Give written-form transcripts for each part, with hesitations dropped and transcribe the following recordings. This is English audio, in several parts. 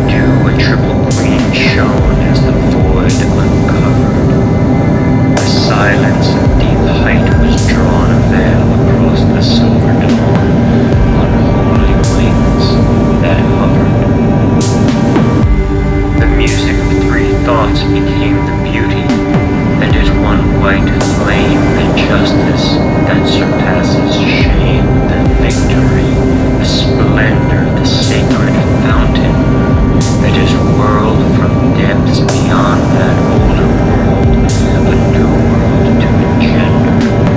dew a triple green shone as the void uncovered. The silence of deep height was drawn a veil across the silver dawn on holy wings that hovered. The music of three thoughts became the beauty, and as one white flame the justice that surpasses shame, the victory, the splendor, the sacred fountain that is whirled from depths beyond that older world, a new world to engender.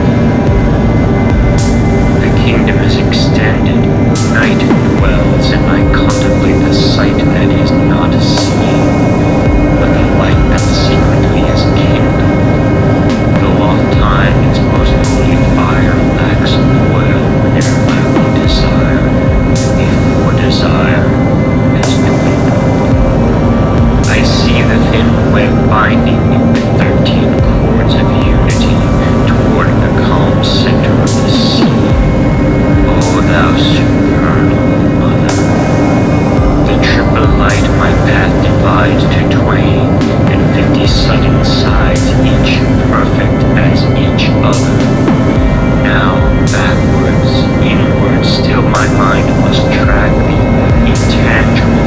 The kingdom is extended, night dwells, and I contemplate the sight that is not seen, but the light that secretly is kindled, though oft time its most holy fire lacks oil whene'er I desire, before desire has dwindled. I see the thin web binding the 13 chords of unity toward the calm center of the sea. O thou supernal mother, the triple light my path divides to twain, and 50 sudden sides, each perfect as each other. Now backwards, inwards, still my mind must track the intangible